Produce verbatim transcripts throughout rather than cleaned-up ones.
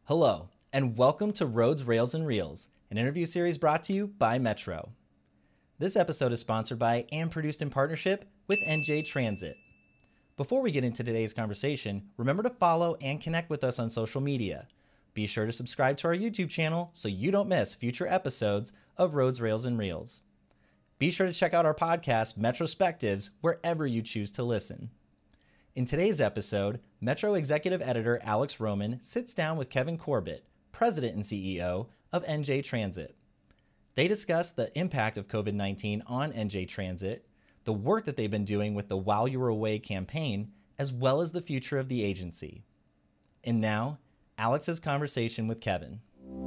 Hello, and welcome to Roads, Rails, and Reels, an interview series brought to you by Metro. This episode is sponsored by and produced in partnership with N J Transit. Before we get into today's conversation, remember to follow and connect with us on social media. Be sure to subscribe to our YouTube channel so you don't miss future episodes of Roads, Rails, and Reels. Be sure to check out our podcast, Metrospectives, wherever you choose to listen. In today's episode, Metro Executive Editor Alex Roman sits down with Kevin Corbett, President and C E O of N J Transit. They discuss the impact of COVID nineteen on N J Transit, the work that they've been doing with the While You Were Away campaign, as well as the future of the agency. And now, Alex's conversation with Kevin.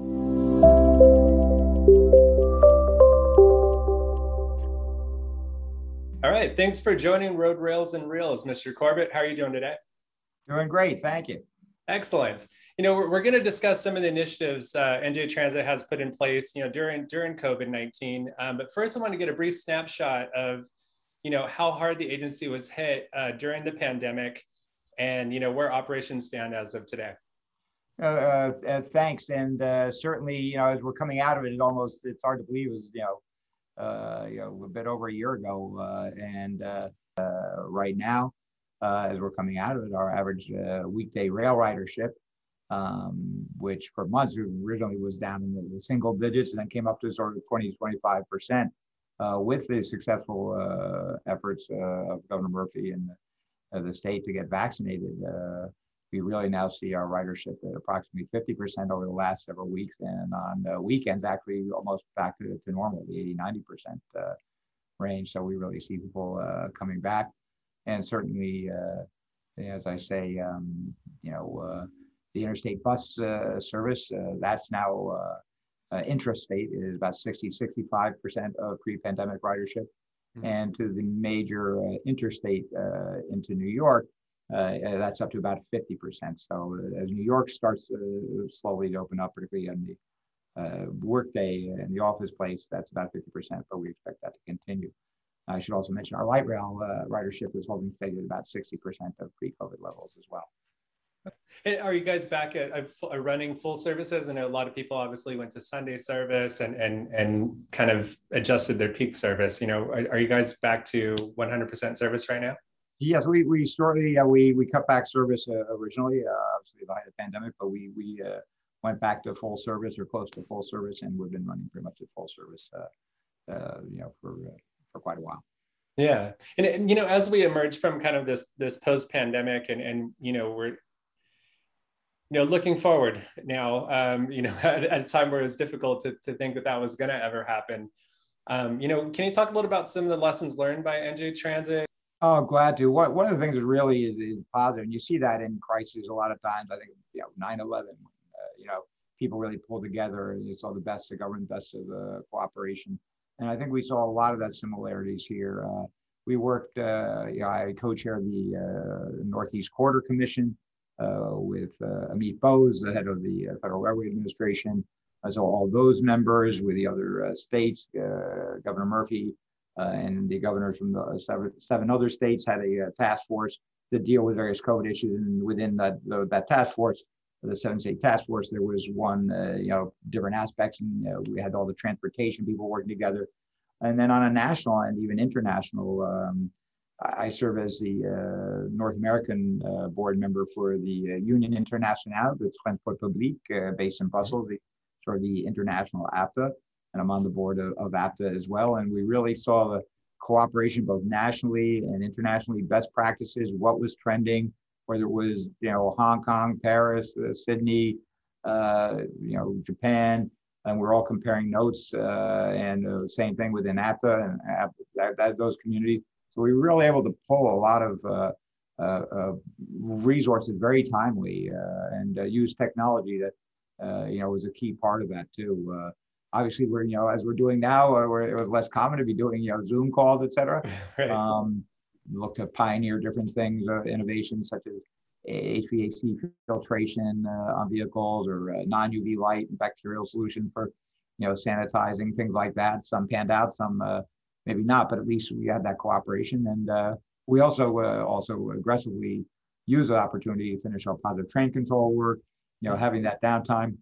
All right, thanks for joining Road, Rails, and Reels, Mister Corbett. How are you doing today? Doing great, thank you. Excellent. You know, we're, we're going to discuss some of the initiatives uh, N J Transit has put in place, you know, during during COVID nineteen. Um, but first, I want to get a brief snapshot of, you know, how hard the agency was hit uh, during the pandemic, and you know where operations stand as of today. Uh, uh, uh, thanks, and uh, certainly, you know, as we're coming out of it, it almost it's hard to believe it was, you know. Uh, you know, a bit over a year ago, uh, and uh, uh, right now, uh, as we're coming out of it, our average uh, weekday rail ridership, um, which for months originally was down in the, the single digits, and then came up to sort of twenty to twenty-five percent, uh, with the successful uh, efforts uh, of Governor Murphy and the, uh, the state to get vaccinated. Uh, we really now see our ridership at approximately fifty percent over the last several weeks, and on uh, weekends actually almost back to, to normal, the eighty, ninety percent uh, range. So we really see people uh, coming back, and certainly, uh, as I say, um, you know, uh, the interstate bus uh, service, uh, that's now uh, uh, intrastate is about sixty, sixty-five percent of pre-pandemic ridership, mm-hmm. and to the major uh, interstate uh, into New York, Uh, that's up to about fifty percent. So uh, as New York starts uh, slowly to open up, particularly on the uh, workday and the office place, that's about fifty percent, but we expect that to continue. I should also mention our light rail uh, ridership is holding steady at about sixty percent of pre-COVID levels as well. And are you guys back at uh, running full services? I know a lot of people obviously went to Sunday service and and and kind of adjusted their peak service. You know, are, are you guys back to one hundred percent service right now? Yes, we we shortly uh, we we cut back service uh, originally, uh, obviously by the pandemic, but we we uh, went back to full service or close to full service, and we've been running pretty much at full service, uh, uh, you know, for uh, for quite a while. Yeah, and, and you know, as we emerge from kind of this this post pandemic, and and you know we're you know looking forward now, um, you know, at, at a time where it's difficult to to think that that was going to ever happen. Um, you know, can you talk a little about some of the lessons learned by N J Transit? Oh, glad to. What, one of the things that really is, is positive, and you see that in crises a lot of times. I think, you know, nine eleven, uh, you know, people really pulled together, and you saw the best of government, best of uh, cooperation. And I think we saw a lot of that similarities here. Uh, we worked, uh, you know, I co-chaired the uh, Northeast Corridor Commission uh, with uh, Amit Bose, the head of the uh, Federal Railway Administration. Uh, so all those members with the other uh, states, uh, Governor Murphy, Uh, and the governors from the seven, seven other states had a uh, task force to deal with various COVID issues. And within that, the, that task force, the seven state task force, there was one, uh, you know, different aspects. And uh, we had all the transportation people working together. And then on a national and even international, um, I serve as the uh, North American uh, board member for the uh, Union Internationale de Transport Public, uh, based in Brussels, the, sort of the international APTA. And I'm on the board of, of APTA as well. And we really saw the cooperation both nationally and internationally, best practices, what was trending, whether it was, you know, Hong Kong, Paris, uh, Sydney, uh, you know, Japan, and we're all comparing notes, uh, and uh, same thing within APTA and APTA, that, that, those communities. So we were really able to pull a lot of uh, uh, uh, resources very timely uh, and uh, use technology that, uh, you know, was a key part of that too. Uh, Obviously, we're, you know, as we're doing now, uh, where it was less common to be doing, you know, Zoom calls, et cetera. Right. Um, look to pioneer different things, uh, innovations such as H V A C filtration uh, on vehicles, or uh, non-U V light and bacterial solution for, you know, sanitizing, things like that. Some panned out, some uh, maybe not, but at least we had that cooperation. And uh, we also uh, also aggressively use the opportunity to finish our positive train control work you know, having that downtime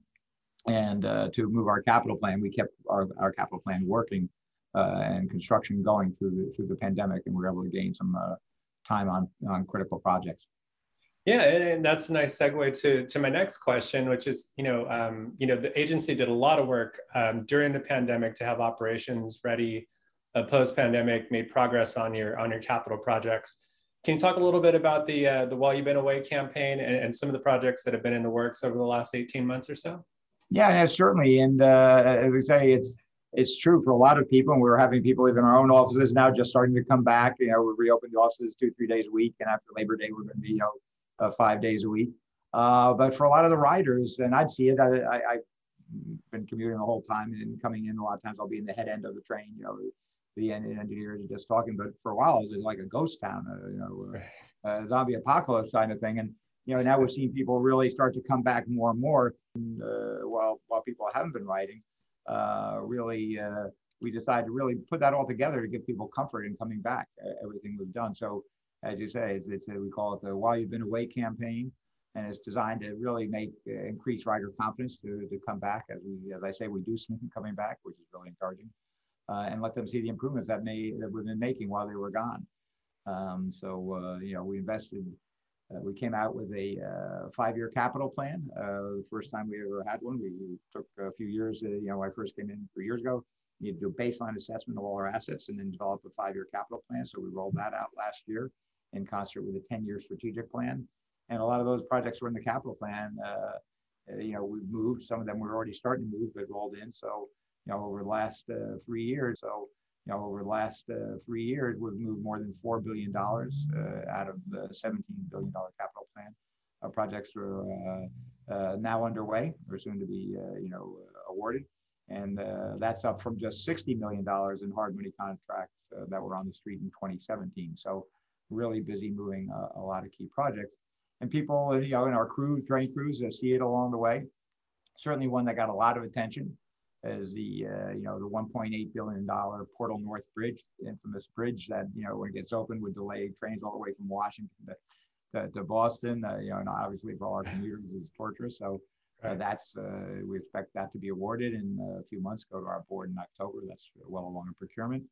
and uh, to move our capital plan. We kept our, our capital plan working uh, and construction going through the, through the pandemic, and we were able to gain some uh, time on, on critical projects. Yeah, and that's a nice segue to, to my next question, which is, you know, um, you know, the agency did a lot of work um, during the pandemic to have operations ready. Uh, post-pandemic, made progress on your on your capital projects. Can you talk a little bit about the uh, the While You've Been Away campaign and, and some of the projects that have been in the works over the last eighteen months or so? Yeah, certainly, and uh, as we say, it's it's true for a lot of people, and we're having people even in our own offices now just starting to come back. You know, we reopened the offices two, three days a week, and after Labor Day, we're going to be, you know, uh, five days a week. Uh, but for a lot of the riders, and I'd see it, I, I, I've been commuting the whole time and coming in. A lot of times I'll be in the head end of the train, you know, the engineers are just talking, but for a while it was like a ghost town, uh, you know, uh, a zombie apocalypse kind of thing. And, you know, now we're seeing people really start to come back more and more uh, while, while people haven't been riding. Uh, really, uh, we decided to really put that all together to give people comfort in coming back, uh, everything we've done. So as you say, it's, it's a, we call it the While You've Been Away campaign, and it's designed to really make uh, increase rider confidence to, to come back. As we, as I say, we do see them coming back, which is really encouraging. Uh, and let them see the improvements that may that we've been making while they were gone. Um, so uh, you know, we invested. Uh, we came out with a uh, five-year capital plan. Uh, the first time we ever had one. We, we took a few years. Uh, you know, when I first came in three years ago, we had to do a baseline assessment of all our assets and then develop a five-year capital plan. So we rolled that out last year in concert with a ten-year strategic plan. And a lot of those projects were in the capital plan. Uh, you know, we've moved. Some of them were already starting to move, but rolled in. So. You know, over the last uh, three years, so you know, over the last uh, three years, we've moved more than four billion dollars uh, out of the seventeen billion dollar capital plan. Our projects are uh, uh, now underway. They're soon to be, uh, you know, uh, awarded, and uh, that's up from just sixty million dollars in hard money contracts uh, that were on the street in twenty seventeen. So, really busy moving uh, a lot of key projects, and people, you know, in our crew, train crews, uh, see it along the way. Certainly, one that got a lot of attention as the, uh, you know, the one point eight billion dollar Portal North Bridge, infamous bridge that, you know, when it gets open would delay trains all the way from Washington to, to, to Boston, uh, you know, and obviously for all our commuters is torturous. So uh, that's, uh, we expect that to be awarded in a few months, go to our board in October. That's well along in procurement.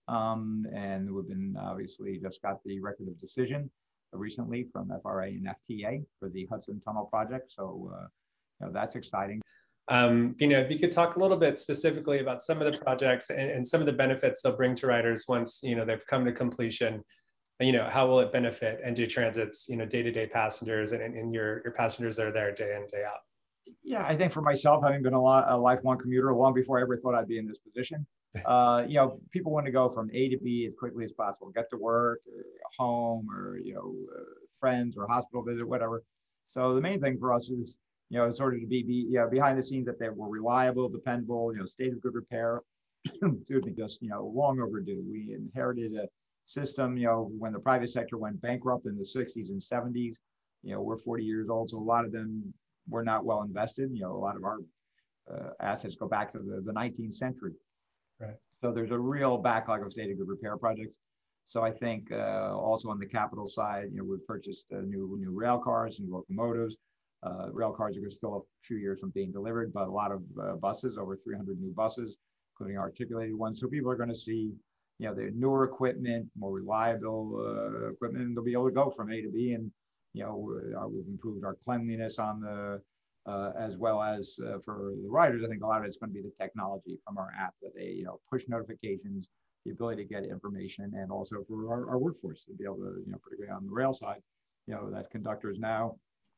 Um, and we've been obviously just got the record of decision recently from F R A and F T A for the Hudson Tunnel project. So, uh, you know, that's exciting. Um, you know, if you could talk a little bit specifically about some of the projects and, and some of the benefits they'll bring to riders once, you know, they've come to completion, you know, how will it benefit N J Transit's, you know, day-to-day passengers and, and your, your passengers that are there day in, day out? Yeah, I think for myself, having been a, lot, a lifelong commuter long before I ever thought I'd be in this position, uh, you know, people want to go from A to B as quickly as possible, get to work, or home, or, you know, uh, friends or hospital visit, whatever. So the main thing for us is, you know, sort of to be, be you know, behind the scenes that they were reliable, dependable, you know, state of good repair. Excuse me, just, you know, long overdue. We inherited a system, you know, when the private sector went bankrupt in the sixties and seventies. You know, we're forty years old, so a lot of them were not well invested. You know, a lot of our uh, assets go back to the, the nineteenth century. Right. So there's a real backlog of state of good repair projects. So I think uh, also on the capital side, you know, we've purchased uh, new new rail cars and locomotives. Uh, rail cars are still a few years from being delivered, but a lot of uh, buses, over three hundred new buses, including articulated ones. So people are going to see, you know, the newer equipment, more reliable uh, equipment, and they'll be able to go from A to B. And, you know, uh, we've improved our cleanliness on the, uh, as well as uh, for the riders. I think a lot of it's going to be the technology from our app that they, you know, push notifications, the ability to get information, and also for our, our workforce to be able to, you know, particularly on the rail side, you know, that conductors now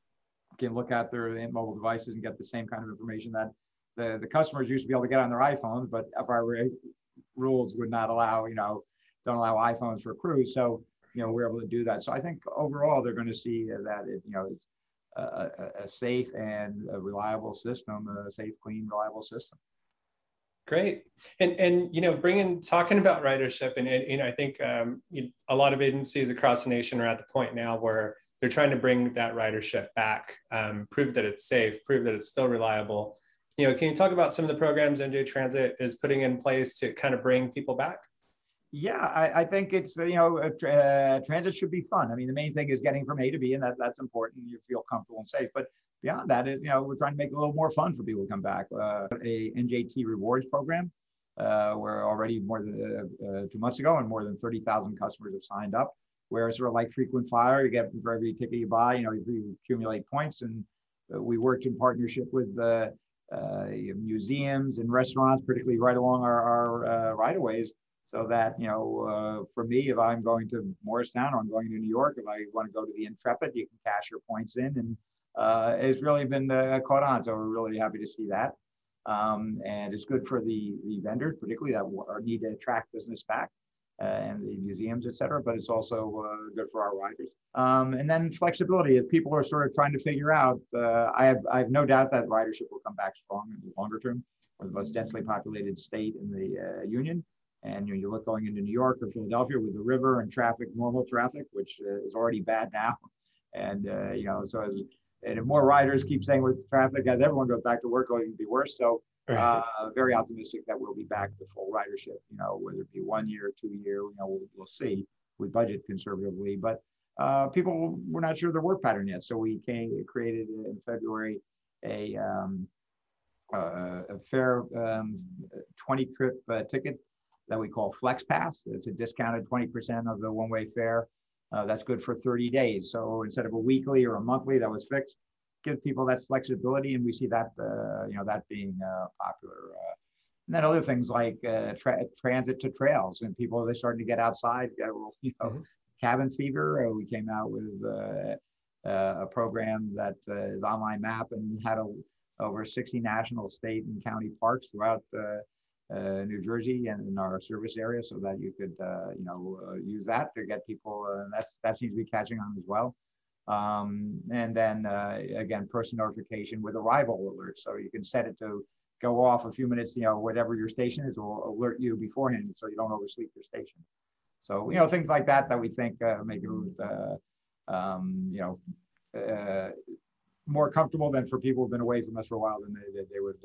can look at their mobile devices and get the same kind of information that the, the customers used to be able to get on their iPhones, but F R A rules would not allow, you know, don't allow iPhones for crews. So, you know, we're able to do that. So I think overall they're going to see that it, you know, it's a, a, a safe and a reliable system, a safe, clean, reliable system. Great. And, and, you know, bringing, talking about ridership, and, and you know, I think um, you, a lot of agencies across the nation are at the point now where they're trying to bring that ridership back, um, prove that it's safe, prove that it's still reliable. You know, can you talk about some of the programs N J Transit is putting in place to kind of bring people back? Yeah, I, I think it's, you know, uh, transit should be fun. I mean, the main thing is getting from A to B, and that, that's important. You feel comfortable and safe. But beyond that, it, you know, we're trying to make it a little more fun for people to come back. Uh, a N J T rewards program, uh, where already more than uh, two months ago, and more than thirty thousand customers have signed up. Where it's sort of like frequent flyer, you get for every ticket you buy, you know, you accumulate points, and uh, we worked in partnership with uh, uh, museums and restaurants, particularly right along our, our uh, right-of-ways, so that, you know, uh, for me, if I'm going to Morristown or I'm going to New York, if I want to go to the Intrepid, you can cash your points in, and uh, it's really been uh, caught on. So we're really happy to see that. Um, and it's good for the, the vendors, particularly that need to attract business back. Uh, and the museums, et cetera, but it's also uh, good for our riders. Um, and then flexibility, if people are sort of trying to figure out, uh, I, have, I have no doubt that ridership will come back strong in the longer term. We're the most densely populated state in the uh, union. And you know, you look going into New York or Philadelphia with the river and traffic, normal traffic, which uh, is already bad now. And, uh, you know, so as, and if more riders keep staying with traffic, as everyone goes back to work, it'll even be worse. So Uh, very optimistic that we'll be back to full ridership, you know, whether it be one year, two year, you know, we'll, we'll see. We budget conservatively, but uh, people were not sure their work pattern yet. So we came, created in February a, um, uh, a fair um, twenty trip uh, ticket that we call Flex Pass. It's a discounted twenty percent of the one-way fare. Uh, that's good for thirty days. So instead of a weekly or a monthly that was fixed, give people that flexibility, and we see that uh, you know, that being uh, popular. Uh, and then other things like uh, tra transit to trails, and people, they starting to get outside. Uh, you know, mm-hmm. Cabin fever. Uh, we came out with uh, uh, a program that uh, is online map and had a, over sixty national, state, and county parks throughout uh, uh, New Jersey and in our service area, so that you could uh, you know uh, use that to get people. Uh, that's that seems to be catching on as well. Um, and then uh, again, person notification with arrival alerts, so you can set it to go off a few minutes, you know, whatever your station is, will alert you beforehand, so you don't oversleep your station. So, you know, things like that that we think uh, make it, uh, um, you know, uh, more comfortable than for people who've been away from us for a while than they, they would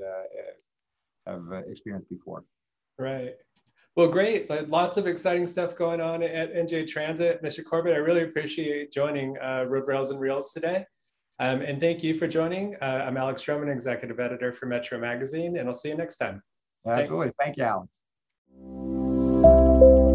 uh, have uh, experienced before. Right. Well, great. Lots of exciting stuff going on at N J Transit. Mister Corbett, I really appreciate joining uh, Road Rails and Reels today. Um, and thank you for joining. Uh, I'm Alex Stroman, Executive Editor for Metro Magazine, and I'll see you next time. Absolutely. Thanks. Thank you, Alex.